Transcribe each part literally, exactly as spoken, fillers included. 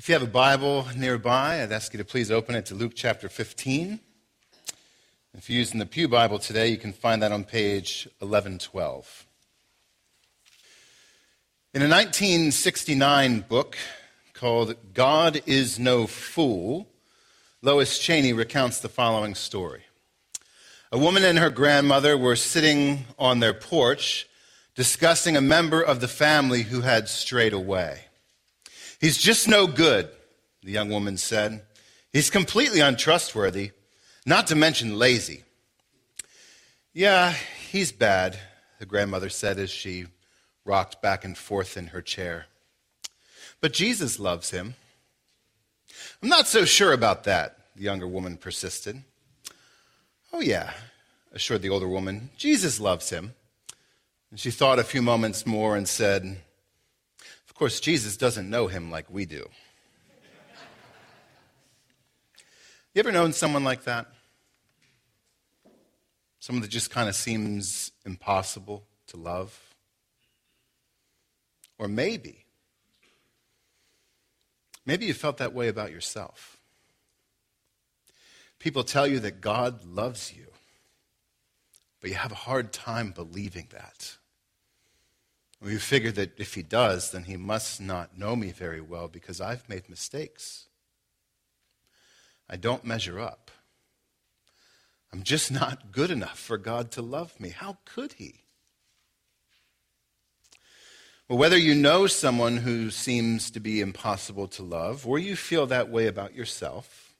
If you have a Bible nearby, I'd ask you to please open it to Luke chapter fifteen. If you're using the Pew Bible today, you can find that on page eleven twelve. In a nineteen sixty-nine book called God is No Fool, Lois Cheney recounts the following story. A woman and her grandmother were sitting on their porch discussing a member of the family who had strayed away. "He's just no good," the young woman said. "He's completely untrustworthy, not to mention lazy." "Yeah, he's bad," the grandmother said as she rocked back and forth in her chair. "But Jesus loves him." "I'm not so sure about that," the younger woman persisted. "Oh yeah," assured the older woman, "Jesus loves him." And she thought a few moments more and said, "Of course, Jesus doesn't know him like we do." You ever known someone like that? Someone that just kind of seems impossible to love? Or maybe, maybe you felt that way about yourself. People tell you that God loves you, but you have a hard time believing that. Or you figure that if he does, then he must not know me very well because I've made mistakes. I don't measure up. I'm just not good enough for God to love me. How could he? Well, whether you know someone who seems to be impossible to love, or you feel that way about yourself,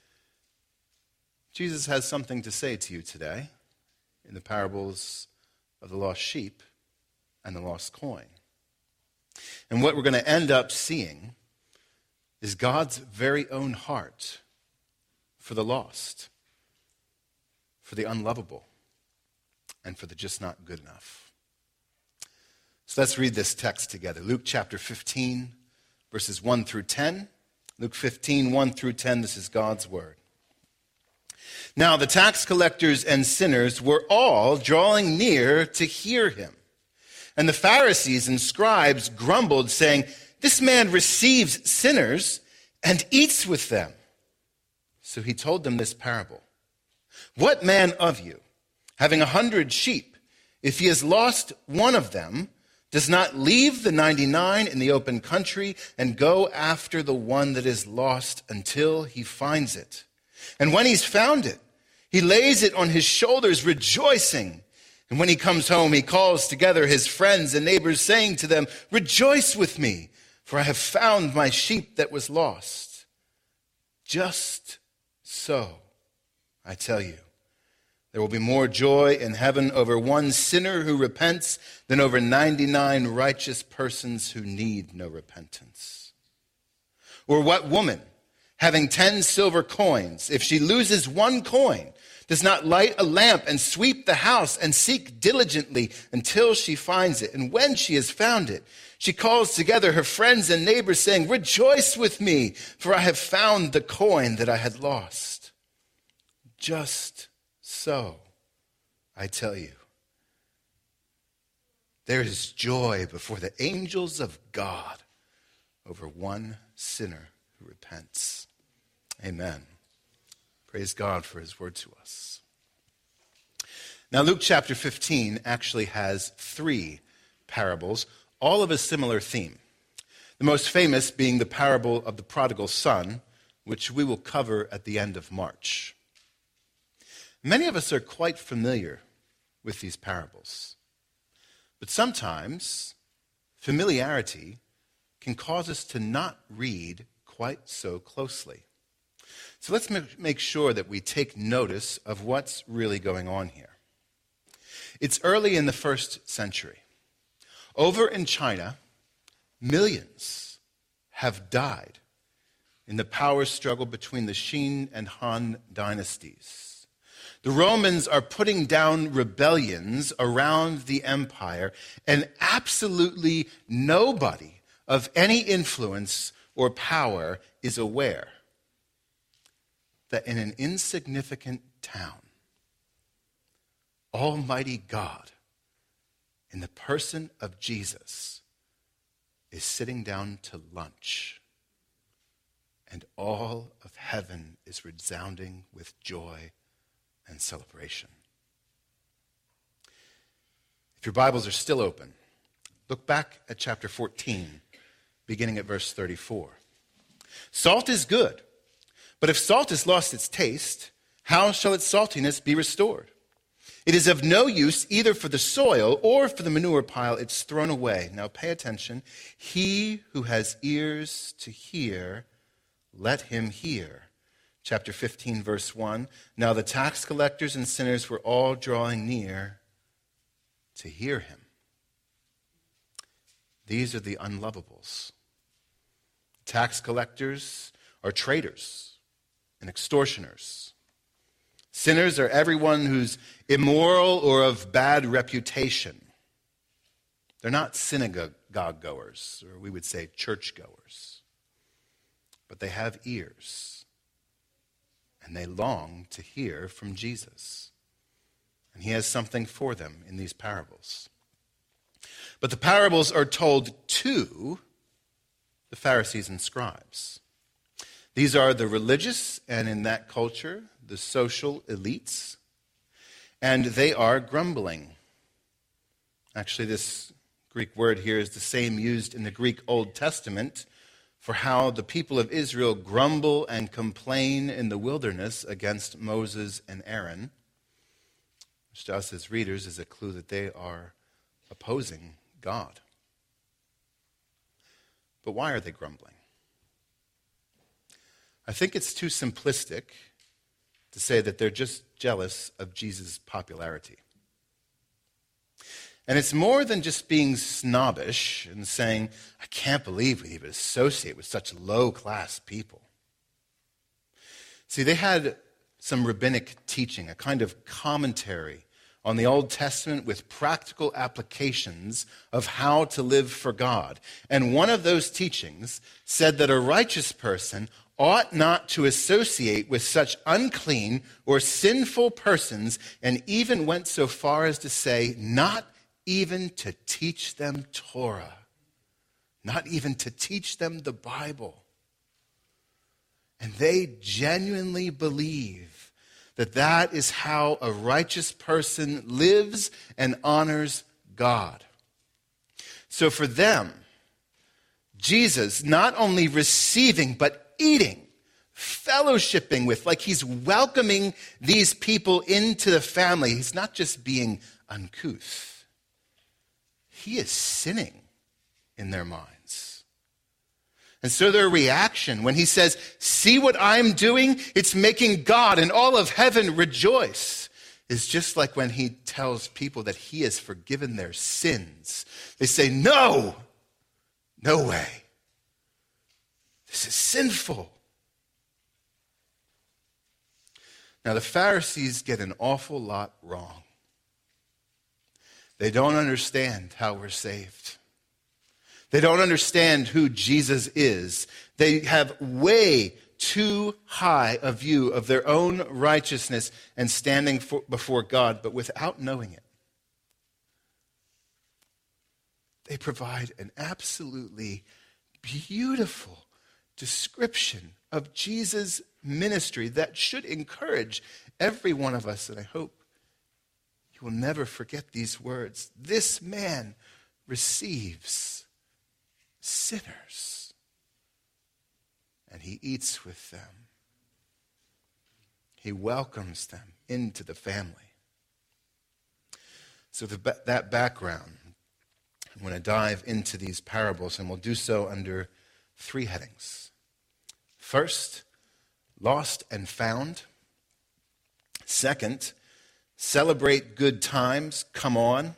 Jesus has something to say to you today in the parables of the lost sheep and the lost coin. And what we're going to end up seeing is God's very own heart for the lost, for the unlovable, and for the just not good enough. So let's read this text together. Luke chapter fifteen, verses one through ten. Luke fifteen, one through ten, this is God's word. "Now the tax collectors and sinners were all drawing near to hear him. And the Pharisees and scribes grumbled, saying, 'This man receives sinners and eats with them.' So he told them this parable. 'What man of you, having a hundred sheep, if he has lost one of them, does not leave the ninety-nine in the open country and go after the one that is lost until he finds it? And when he's found it, he lays it on his shoulders, rejoicing. And when he comes home, he calls together his friends and neighbors, saying to them, "Rejoice with me, for I have found my sheep that was lost." Just so, I tell you, there will be more joy in heaven over one sinner who repents than over ninety-nine righteous persons who need no repentance. Or what woman, having ten silver coins, if she loses one coin, does not light a lamp and sweep the house and seek diligently until she finds it? And when she has found it, she calls together her friends and neighbors, saying, "Rejoice with me, for I have found the coin that I had lost." Just so, I tell you, there is joy before the angels of God over one sinner who repents. Amen. Praise God for his word to us. Now, Luke chapter fifteen actually has three parables, all of a similar theme. The most famous being the parable of the prodigal son, which we will cover at the end of March. Many of us are quite familiar with these parables, but sometimes familiarity can cause us to not read quite so closely. So let's make sure that we take notice of what's really going on here. It's early in the first century. Over in China, millions have died in the power struggle between the Qin and Han dynasties. The Romans are putting down rebellions around the empire, and absolutely nobody of any influence or power is aware that in an insignificant town, Almighty God, in the person of Jesus, is sitting down to lunch and all of heaven is resounding with joy and celebration. If your Bibles are still open, look back at chapter fourteen, beginning at verse thirty-four. Salt is good, but if salt has lost its taste, how shall its saltiness be restored? It is of no use either for the soil or for the manure pile. It's thrown away. Now pay attention. He who has ears to hear, let him hear. Chapter fifteen, verse one. Now the tax collectors and sinners were all drawing near to hear him. These are the unlovables. Tax collectors are traitors and extortioners. Sinners are everyone who's immoral or of bad reputation. They're not synagogue goers, or we would say church goers. But they have ears, and they long to hear from Jesus. And he has something for them in these parables. But the parables are told to the Pharisees and scribes. These are the religious, and in that culture, the social elites, and they are grumbling. Actually, this Greek word here is the same used in the Greek Old Testament for how the people of Israel grumble and complain in the wilderness against Moses and Aaron, which to us as readers is a clue that they are opposing God. But why are they grumbling? I think it's too simplistic to say that they're just jealous of Jesus' popularity. And it's more than just being snobbish and saying, I can't believe we would associate with such low-class people. See, they had some rabbinic teaching, a kind of commentary on the Old Testament with practical applications of how to live for God. And one of those teachings said that a righteous person ought not to associate with such unclean or sinful persons, and even went so far as to say, not even to teach them Torah, not even to teach them the Bible. And they genuinely believe that that is how a righteous person lives and honors God. So for them, Jesus not only receiving, but eating, fellowshipping with, like he's welcoming these people into the family. He's not just being uncouth. He is sinning in their minds. And so their reaction when he says, see what I'm doing? It's making God and all of heaven rejoice, is just like when he tells people that he has forgiven their sins. They say, no, no way. This is sinful. Now, the Pharisees get an awful lot wrong. They don't understand how we're saved. They don't understand who Jesus is. They have way too high a view of their own righteousness and standing for, before God, but without knowing it. They provide an absolutely beautiful description of Jesus' ministry that should encourage every one of us, and I hope you will never forget these words. This man receives sinners, and he eats with them. He welcomes them into the family. So the, that background, I'm going to dive into these parables, and we'll do so under three headings. First, lost and found. Second, celebrate good times, come on.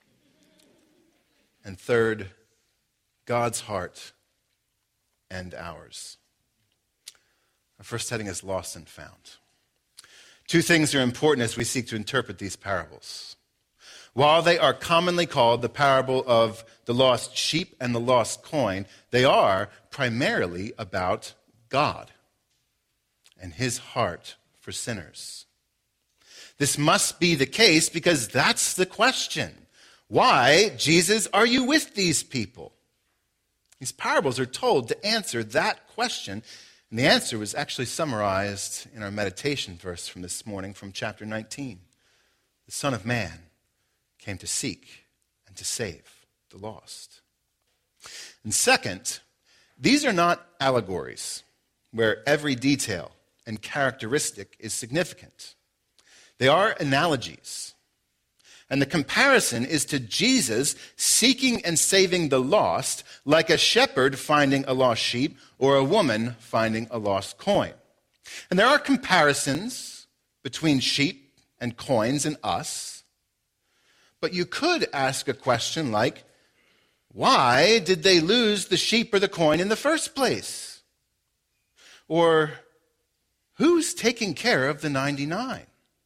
And third, God's heart and ours. Our first heading is lost and found. Two things are important as we seek to interpret these parables. While they are commonly called the parable of the lost sheep and the lost coin, they are primarily about God and his heart for sinners. This must be the case because that's the question. Why, Jesus, are you with these people? These parables are told to answer that question, And the answer was actually summarized in our meditation verse from this morning from chapter nineteen. The Son of Man came to seek and to save the lost. And second, these are not allegories where every detail and characteristic is significant. They are analogies. And the comparison is to Jesus seeking and saving the lost, like a shepherd finding a lost sheep or a woman finding a lost coin. And there are comparisons between sheep and coins and us. But you could ask a question like, why did they lose the sheep or the coin in the first place? Or, who's taking care of the ninety-nine?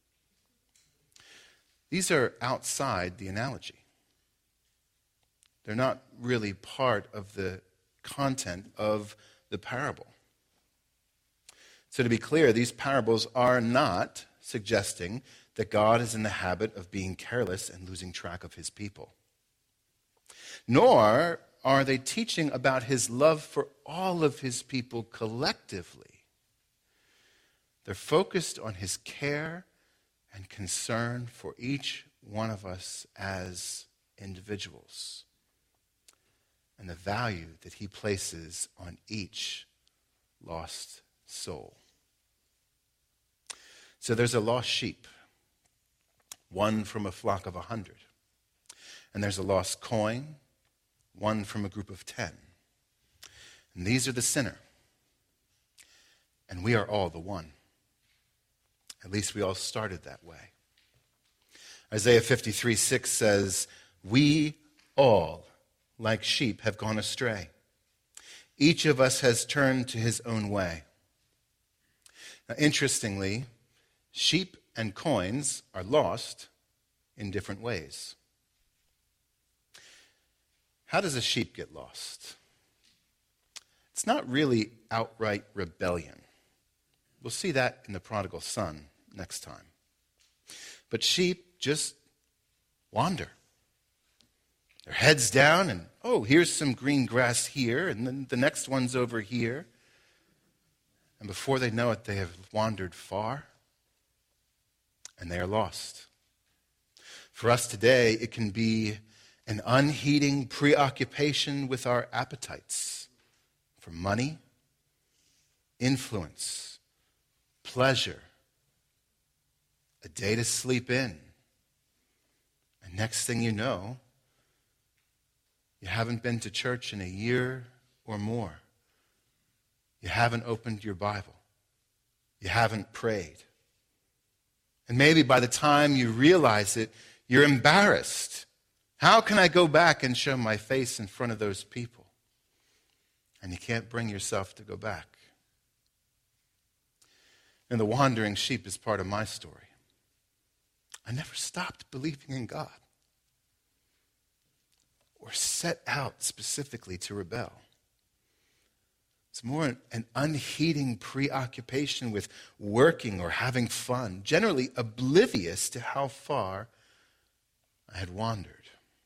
These are outside the analogy. They're not really part of the content of the parable. So to be clear, these parables are not suggesting that God is in the habit of being careless and losing track of his people. Nor are they teaching about his love for all of his people collectively. They're focused on his care and concern for each one of us as individuals, and the value that he places on each lost soul. So there's a lost sheep, one from a flock of a hundred. And there's a lost coin, one from a group of ten. And these are the sinner. And we are all the one. At least we all started that way. Isaiah fifty-three six says, we all, like sheep, have gone astray. Each of us has turned to his own way. Now, interestingly, sheep and coins are lost in different ways. How does a sheep get lost? It's not really outright rebellion. We'll see that in the prodigal son next time. But sheep just wander. Their heads down and, oh, here's some green grass here, and then the next one's over here. And before they know it, they have wandered far, and they are lost. For us today, it can be an unheeding preoccupation with our appetites for money, influence, pleasure, a day to sleep in. And next thing you know, you haven't been to church in a year or more. You haven't opened your Bible. You haven't prayed. And maybe by the time you realize it, you're embarrassed. How can I go back and show my face in front of those people? And you can't bring yourself to go back. And the wandering sheep is part of my story. I never stopped believing in God or set out specifically to rebel. It's more an unheeding preoccupation with working or having fun, generally oblivious to how far I had wandered.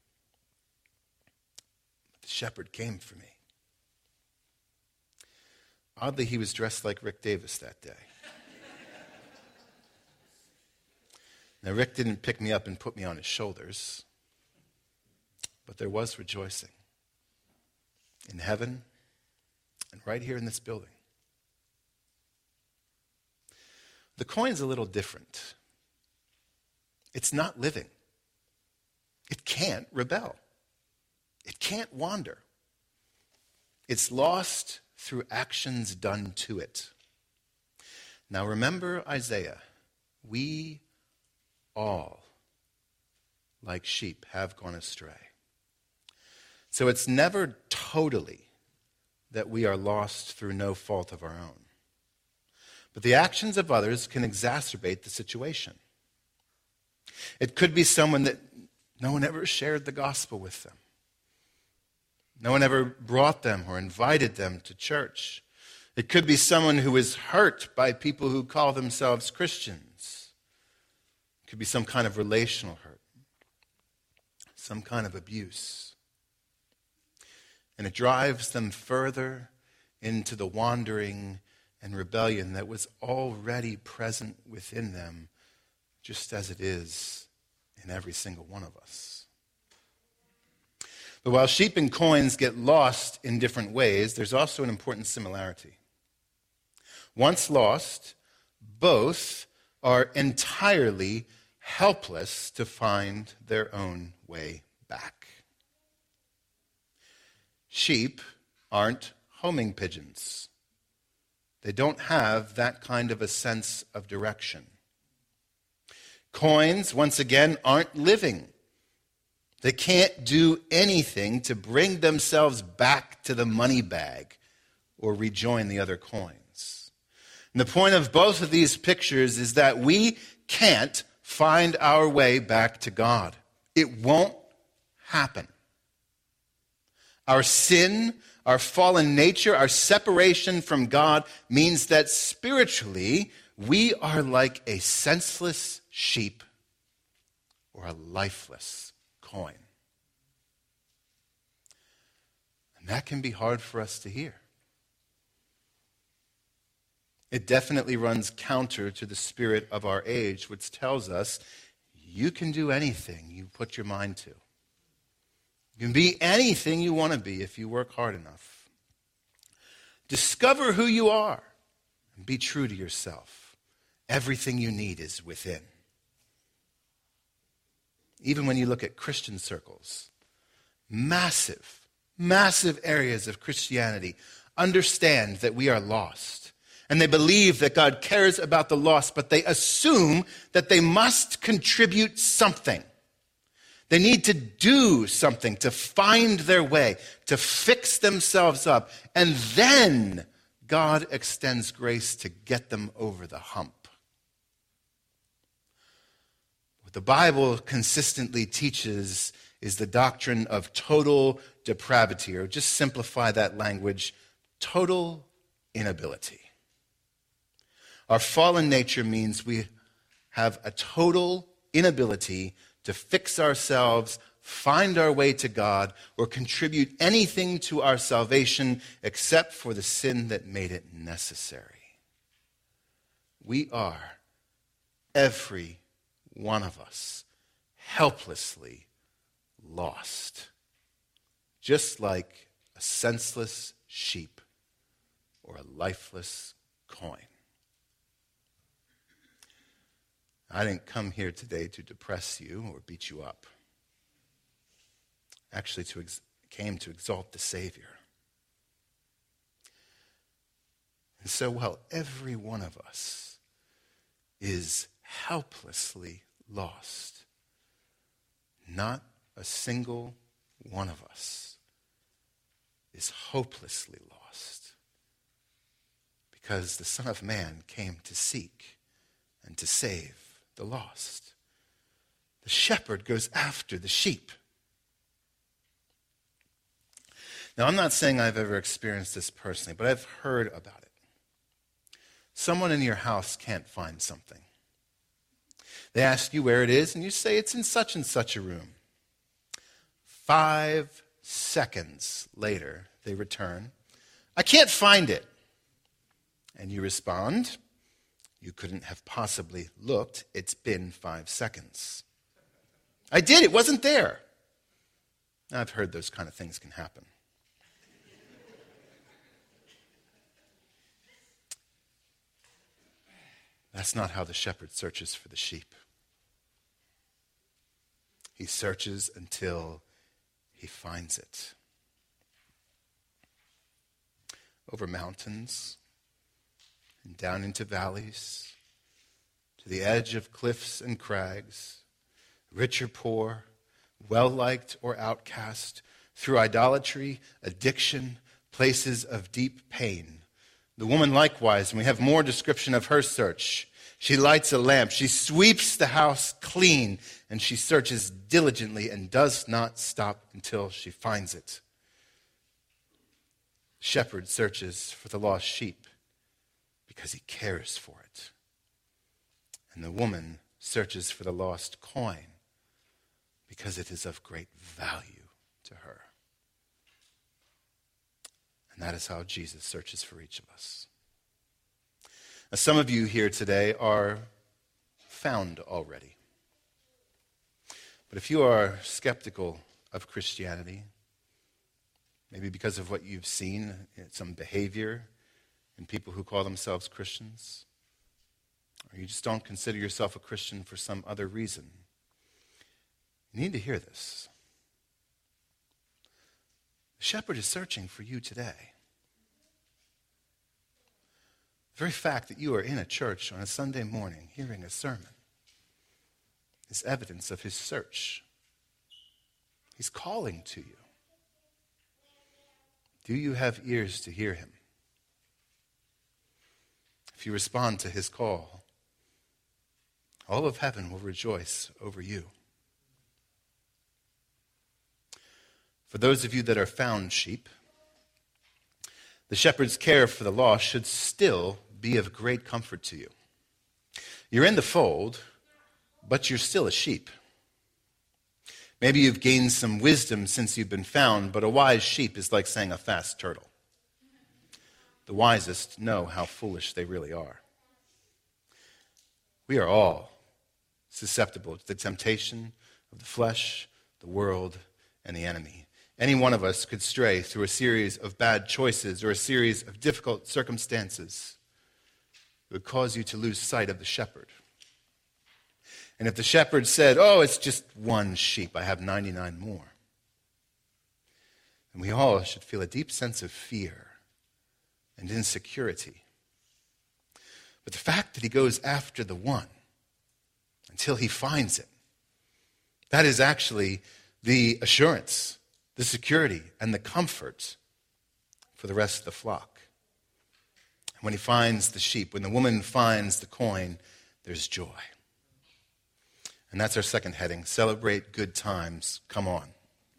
But the shepherd came for me. Oddly, he was dressed like Rick Davis that day. Now, Rick didn't pick me up and put me on his shoulders, but there was rejoicing in heaven and right here in this building. The coin's a little different. It's not living. It can't rebel. It can't wander. It's lost through actions done to it. Now remember Isaiah. We all, like sheep, have gone astray. So it's never totally that we are lost through no fault of our own. But the actions of others can exacerbate the situation. It could be someone that no one ever shared the gospel with them. No one ever brought them or invited them to church. It could be someone who is hurt by people who call themselves Christians. It could be some kind of relational hurt, some kind of abuse. And it drives them further into the wandering and rebellion that was already present within them, just as it is in every single one of us. But while sheep and coins get lost in different ways, there's also an important similarity. Once lost, both are entirely helpless to find their own way back. Sheep aren't homing pigeons. They don't have that kind of a sense of direction. Coins, once again, aren't living. They can't do anything to bring themselves back to the money bag or rejoin the other coins. And the point of both of these pictures is that we can't find our way back to God. It won't happen. Our sin, our fallen nature, our separation from God means that spiritually we are like a senseless sheep or a lifeless coin. And that can be hard for us to hear. It definitely runs counter to the spirit of our age, which tells us you can do anything you put your mind to. You can be anything you want to be if you work hard enough. Discover who you are and be true to yourself. Everything you need is within. Even when you look at Christian circles, massive, massive areas of Christianity understand that we are lost. And they believe that God cares about the lost, but they assume that they must contribute something. They need to do something to find their way, to fix themselves up, and then God extends grace to get them over the hump. What the Bible consistently teaches is the doctrine of total depravity, or just simplify that language, total inability. Our fallen nature means we have a total inability to fix ourselves, find our way to God, or contribute anything to our salvation except for the sin that made it necessary. We are, every one of us, helplessly lost, just like a senseless sheep or a lifeless coin. I didn't come here today to depress you or beat you up. Actually, to ex- came to exalt the Savior. And so, while every one of us is helplessly lost, not a single one of us is hopelessly lost, because the Son of Man came to seek and to save the lost. The shepherd goes after the sheep. Now, I'm not saying I've ever experienced this personally, but I've heard about it. Someone in your house can't find something. They ask you where it is, and you say it's in such and such a room. Five seconds later, they return. I can't find it. And you respond, you couldn't have possibly looked. It's been five seconds. I did. It wasn't there. I've heard those kind of things can happen. That's not how the shepherd searches for the sheep. He searches until he finds it. Over mountains, and down into valleys, to the edge of cliffs and crags, rich or poor, well-liked or outcast, through idolatry, addiction, places of deep pain. The woman likewise, and we have more description of her search. She lights a lamp, she sweeps the house clean, and she searches diligently and does not stop until she finds it. Shepherd searches for the lost sheep because he cares for it. And the woman searches for the lost coin because it is of great value to her. And that is how Jesus searches for each of us. Now, some of you here today are found already. But if you are skeptical of Christianity, maybe because of what you've seen, some behavior in people who call themselves Christians, or you just don't consider yourself a Christian for some other reason, you need to hear this. The shepherd is searching for you today. The very fact that you are in a church on a Sunday morning hearing a sermon is evidence of his search. He's calling to you. Do you have ears to hear him? If you respond to his call, all of heaven will rejoice over you. For those of you that are found sheep, the shepherd's care for the lost should still be of great comfort to you. You're in the fold, but you're still a sheep. Maybe you've gained some wisdom since you've been found, but a wise sheep is like saying a fast turtle. The wisest know how foolish they really are. We are all susceptible to the temptation of the flesh, the world, and the enemy. Any one of us could stray through a series of bad choices or a series of difficult circumstances that would cause you to lose sight of the shepherd. And if the shepherd said, oh, it's just one sheep, I have ninety-nine more, then we all should feel a deep sense of fear and insecurity. But the fact that he goes after the one until he finds it, that is actually the assurance, the security, and the comfort for the rest of the flock. And when he finds the sheep, when the woman finds the coin, there's joy. And that's our second heading, celebrate good times. Come on.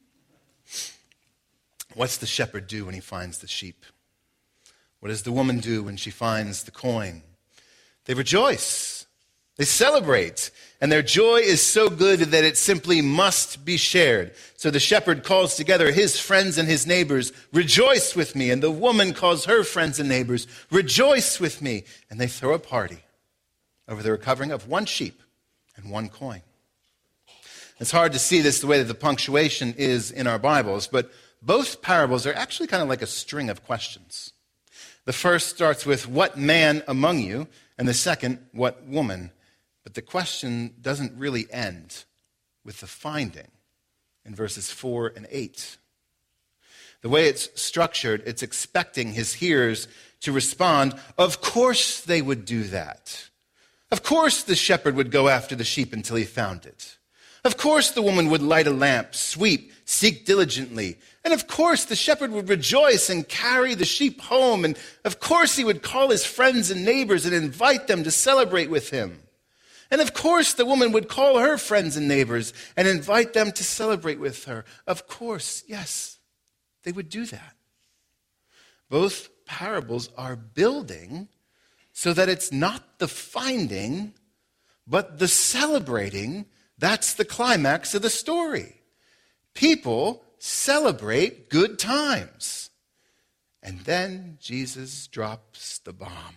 What's the shepherd do when he finds the sheep? What does the woman do when she finds the coin? They rejoice. They celebrate. And their joy is so good that it simply must be shared. So the shepherd calls together his friends and his neighbors, rejoice with me. And the woman calls her friends and neighbors, rejoice with me. And they throw a party over the recovering of one sheep and one coin. It's hard to see this the way that the punctuation is in our Bibles, but both parables are actually kind of like a string of questions. The first starts with, what man among you? And the second, what woman? But the question doesn't really end with the finding in verses four and eight. The way it's structured, it's expecting his hearers to respond, of course they would do that. Of course the shepherd would go after the sheep until he found it. Of course the woman would light a lamp, sweep, seek diligently. And of course the shepherd would rejoice and carry the sheep home. And of course he would call his friends and neighbors and invite them to celebrate with him. And of course the woman would call her friends and neighbors and invite them to celebrate with her. Of course, yes, they would do that. Both parables are building so that it's not the finding, but the celebrating. That's the climax of the story. People celebrate good times. And then Jesus drops the bomb.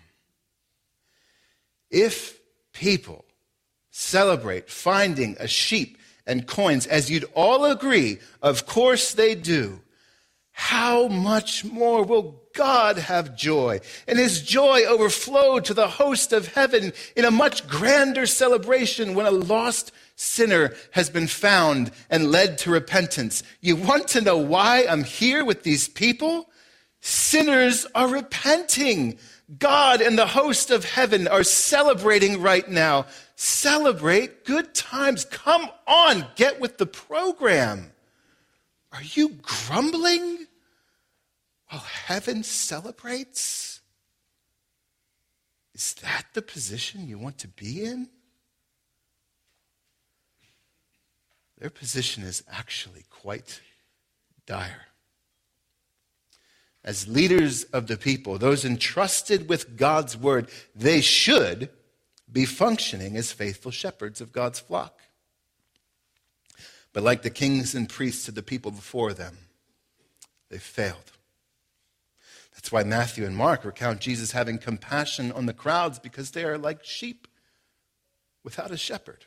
If people celebrate finding a sheep and coins, as you'd all agree, of course they do, how much more will God have joy? And his joy overflowed to the host of heaven in a much grander celebration when a lost sinner has been found and led to repentance. You want to know why I'm here with these people? Sinners are repenting. God and the host of heaven are celebrating right now. Celebrate good times. Come on, get with the program. Are you grumbling while heaven celebrates? Is that the position you want to be in? Their position is actually quite dire. As leaders of the people, those entrusted with God's word, they should be functioning as faithful shepherds of God's flock. But like the kings and priests of the people before them, they failed. That's why Matthew and Mark recount Jesus having compassion on the crowds, because they are like sheep without a shepherd.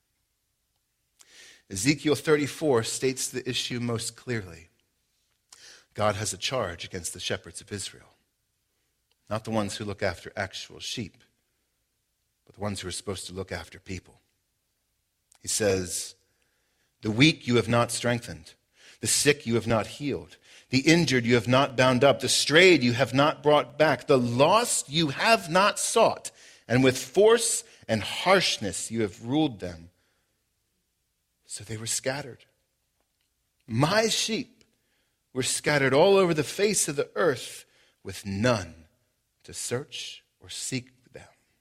Ezekiel thirty-four states the issue most clearly. God has a charge against the shepherds of Israel, not the ones who look after actual sheep, but the ones who are supposed to look after people. He says, "The weak you have not strengthened, the sick you have not healed, the injured you have not bound up, the strayed you have not brought back, the lost you have not sought, and with force and harshness you have ruled them. So they were scattered. My sheep were scattered all over the face of the earth, with none to search or seek them.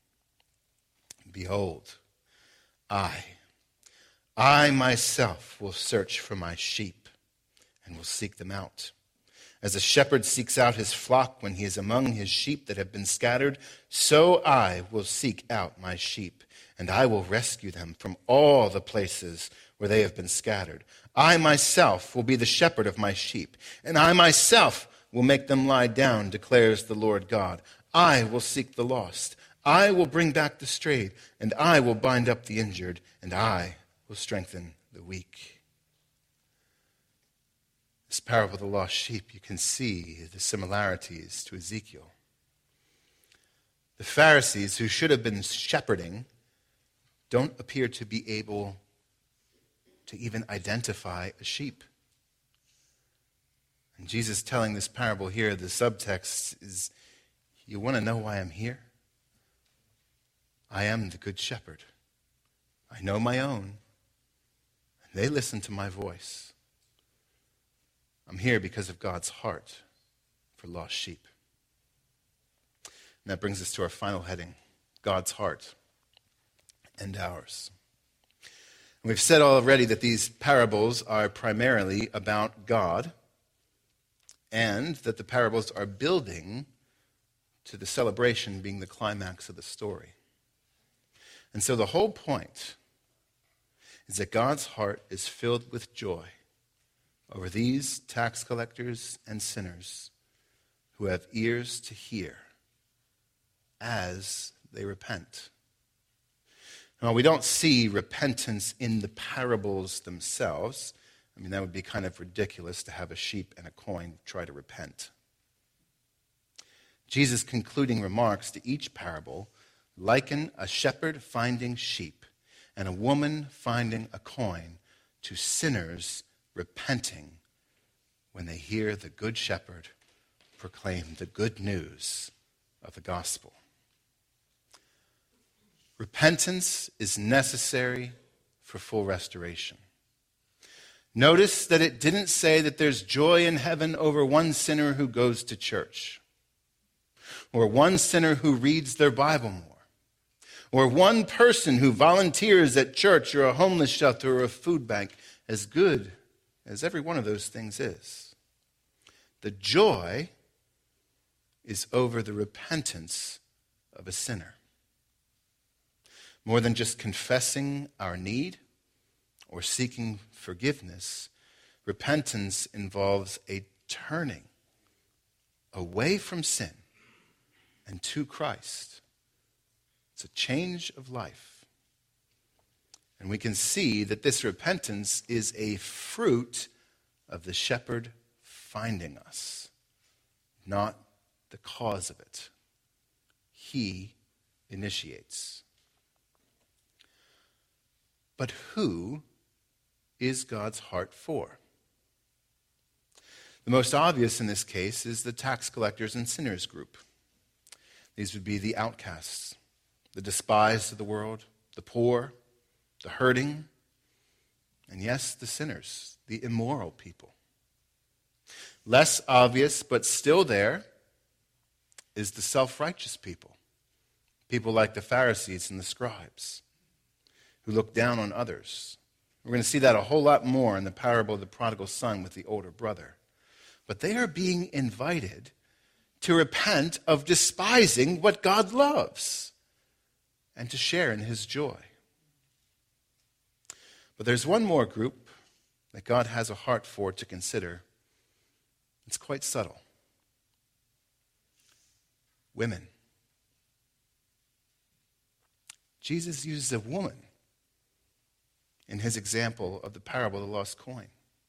Behold, I, I myself will search for my sheep and will seek them out. As a shepherd seeks out his flock when he is among his sheep that have been scattered, so I will seek out my sheep, and I will rescue them from all the places where they have been scattered. I myself will be the shepherd of my sheep, and I myself will make them lie down, declares the Lord God. I will seek the lost. I will bring back the strayed, and I will bind up the injured, and I will strengthen the weak." This parable of the lost sheep, you can see the similarities to Ezekiel. The Pharisees, who should have been shepherding, don't appear to be able to even identify a sheep. And Jesus telling this parable here, the subtext is, you want to know why I'm here? I am the good shepherd. I know my own, and they listen to my voice. I'm here because of God's heart for lost sheep. And that brings us to our final heading, God's heart and ours. And we've said already that these parables are primarily about God, and that the parables are building to the celebration being the climax of the story. And so the whole point is that God's heart is filled with joy over these tax collectors and sinners who have ears to hear as they repent. Now, we don't see repentance in the parables themselves. I mean, that would be kind of ridiculous to have a sheep and a coin try to repent. Jesus' concluding remarks to each parable liken a shepherd finding sheep and a woman finding a coin to sinners repenting when they hear the good shepherd proclaim the good news of the gospel. Repentance is necessary for full restoration. Notice that it didn't say that there's joy in heaven over one sinner who goes to church, or one sinner who reads their Bible more, or one person who volunteers at church or a homeless shelter or a food bank, as good as every one of those things is. The joy is over the repentance of a sinner. More than just confessing our need or seeking forgiveness, repentance involves a turning away from sin and to Christ. It's a change of life. And we can see that this repentance is a fruit of the shepherd finding us, not the cause of it. He initiates. But who is God's heart for? The most obvious in this case is the tax collectors and sinners group. These would be the outcasts, the despised of the world, the poor, the hurting, and yes, the sinners, the immoral people. Less obvious, but still there, is the self-righteous people. People like the Pharisees and the scribes, who look down on others. We're going to see that a whole lot more in the parable of the prodigal son with the older brother. But they are being invited to repent of despising what God loves and to share in his joy. But there's one more group that God has a heart for to consider. It's quite subtle. women. Jesus uses a woman in his example of the parable of the lost coin.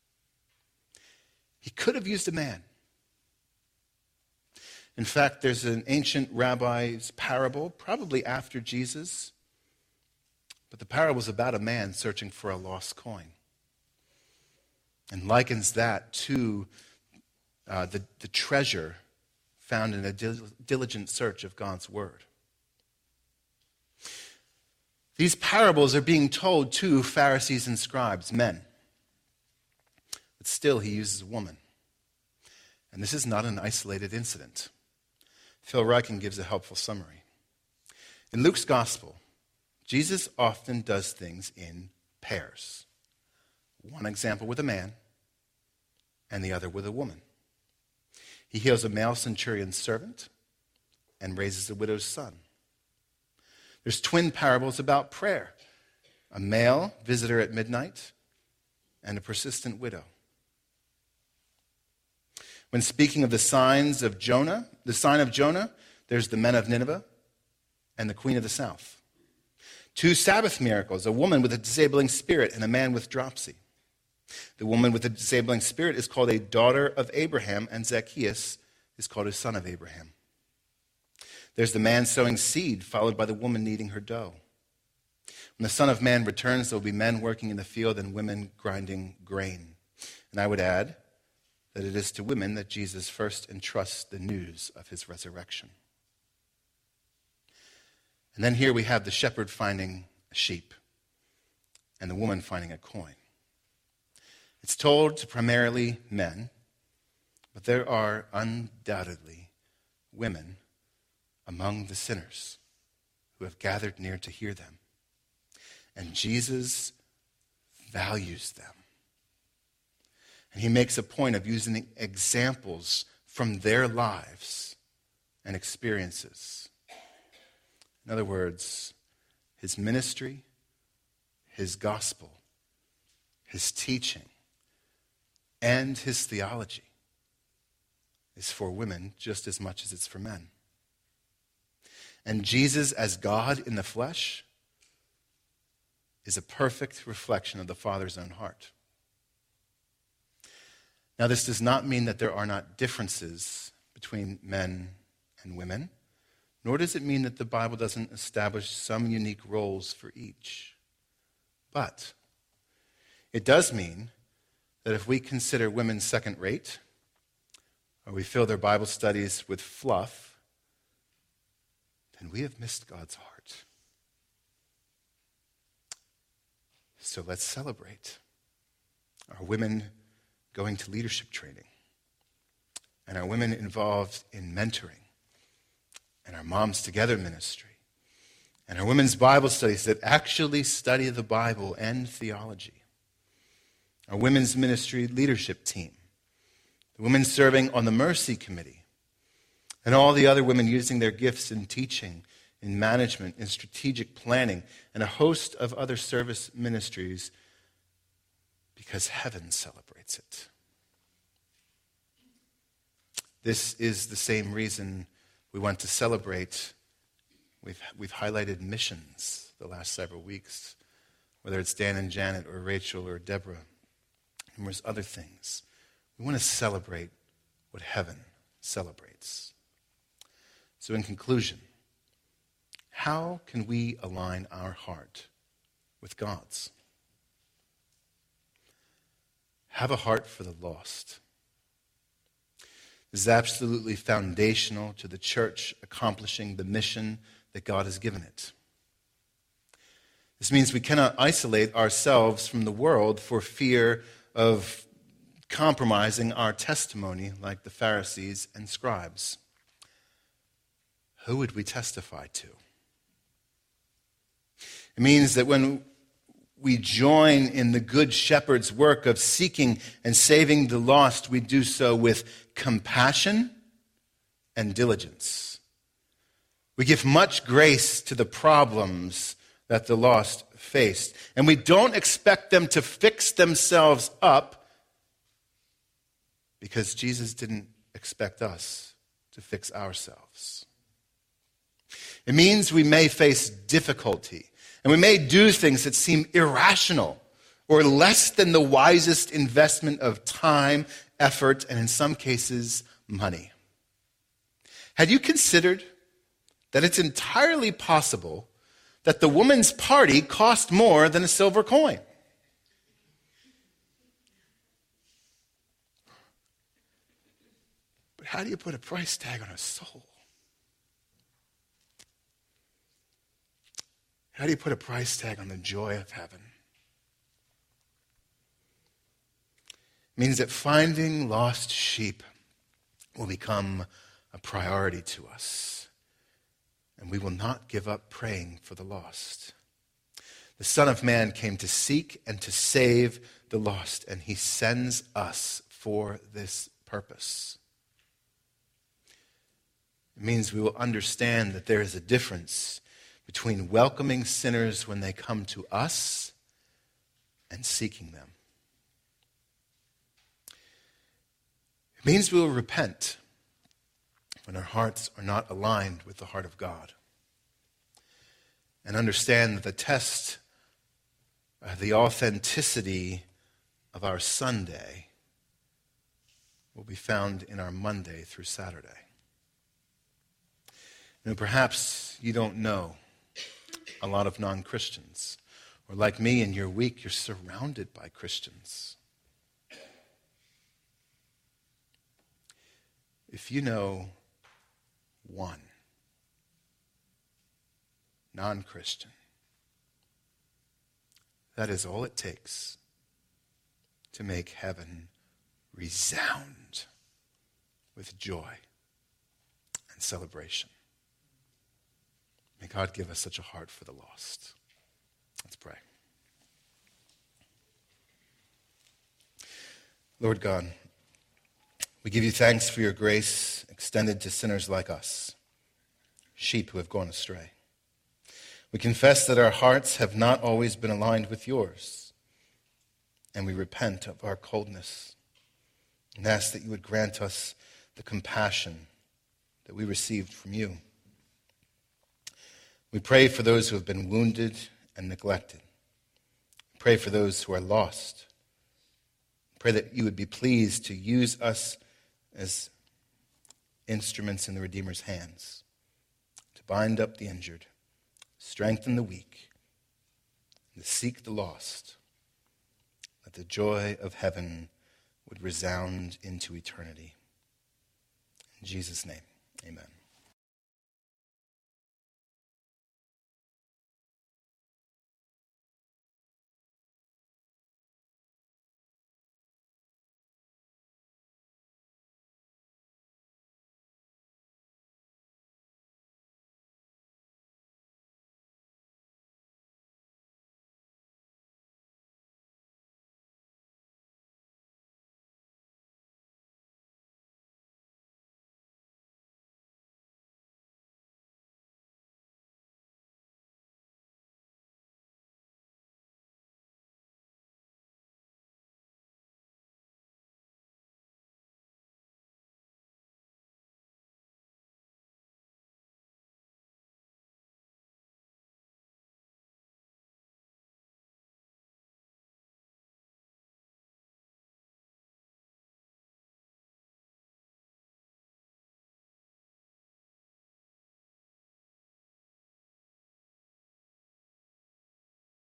He could have used a man. In fact, there's an ancient rabbi's parable, probably after Jesus, but the parable is about a man searching for a lost coin and likens that to uh, the, the treasure found in a dil- diligent search of God's word. These parables are being told to Pharisees and scribes, men. But still, he uses a woman. And this is not an isolated incident. Phil Ryken gives a helpful summary. In Luke's gospel, Jesus often does things in pairs. One example with a man, and the other with a woman. He heals a male centurion's servant and raises a widow's son. There's twin parables about prayer. A male visitor at midnight and a persistent widow. When speaking of the signs of Jonah, the sign of Jonah, there's the men of Nineveh and the queen of the south. Two Sabbath miracles, a woman with a disabling spirit and a man with dropsy. The woman with the disabling spirit is called a daughter of Abraham, and Zacchaeus is called a son of Abraham. There's the man sowing seed, followed by the woman kneading her dough. When the Son of Man returns, there will be men working in the field and women grinding grain. And I would add that it is to women that Jesus first entrusts the news of his resurrection. And then here we have the shepherd finding a sheep and the woman finding a coin. It's told to primarily men, but there are undoubtedly women among the sinners who have gathered near to hear them. And Jesus values them. And he makes a point of using examples from their lives and experiences. In other words, his ministry, his gospel, his teaching, and his theology is for women just as much as it's for men. And Jesus, as God in the flesh, is a perfect reflection of the Father's own heart. Now, this does not mean that there are not differences between men and women, nor does it mean that the Bible doesn't establish some unique roles for each. But it does mean that if we consider women second-rate, or we fill their Bible studies with fluff, then we have missed God's heart. So let's celebrate our women going to leadership training, and our women involved in mentoring, and our Moms Together ministry, and our women's Bible studies that actually study the Bible and theology, our women's ministry leadership team, the women serving on the Mercy Committee, and all the other women using their gifts in teaching, in management, in strategic planning, and a host of other service ministries, because heaven celebrates it. This is the same reason we want to celebrate. We've, we've highlighted missions the last several weeks, whether it's Dan and Janet or Rachel or Deborah, numerous other things. We want to celebrate what heaven celebrates. So in conclusion, how can we align our heart with God's? Have a heart for the lost. This is absolutely foundational to the church accomplishing the mission that God has given it. This means we cannot isolate ourselves from the world for fear of compromising our testimony like the Pharisees and scribes. Who would we testify to? It means that when we join in the Good Shepherd's work of seeking and saving the lost, we do so with compassion and diligence. We give much grace to the problems that the lost faced, and we don't expect them to fix themselves up because Jesus didn't expect us to fix ourselves. It means we may face difficulty, and we may do things that seem irrational or less than the wisest investment of time, effort, and in some cases, money. Had you considered that it's entirely possible that the woman's party cost more than a silver coin? But how do you put a price tag on a soul? How do you put a price tag on the joy of heaven? It means that finding lost sheep will become a priority to us, and we will not give up praying for the lost. The Son of Man came to seek and to save the lost, and he sends us for this purpose. It means we will understand that there is a difference between welcoming sinners when they come to us and seeking them. It means we will repent when our hearts are not aligned with the heart of God, and understand that the test of the authenticity of our Sunday will be found in our Monday through Saturday. You know, perhaps you don't know a lot of non-Christians, or like me in your week, you're surrounded by Christians. If you know one non-Christian, that is all it takes to make heaven resound with joy and celebration. May God give us such a heart for the lost. Let's pray. Lord God, we give you thanks for your grace extended to sinners like us, sheep who have gone astray. We confess that our hearts have not always been aligned with yours, and we repent of our coldness and ask that you would grant us the compassion that we received from you. We pray for those who have been wounded and neglected. We pray for those who are lost. We pray that you would be pleased to use us as instruments in the Redeemer's hands to bind up the injured, strengthen the weak, and to seek the lost, that the joy of heaven would resound into eternity. In Jesus' name, amen.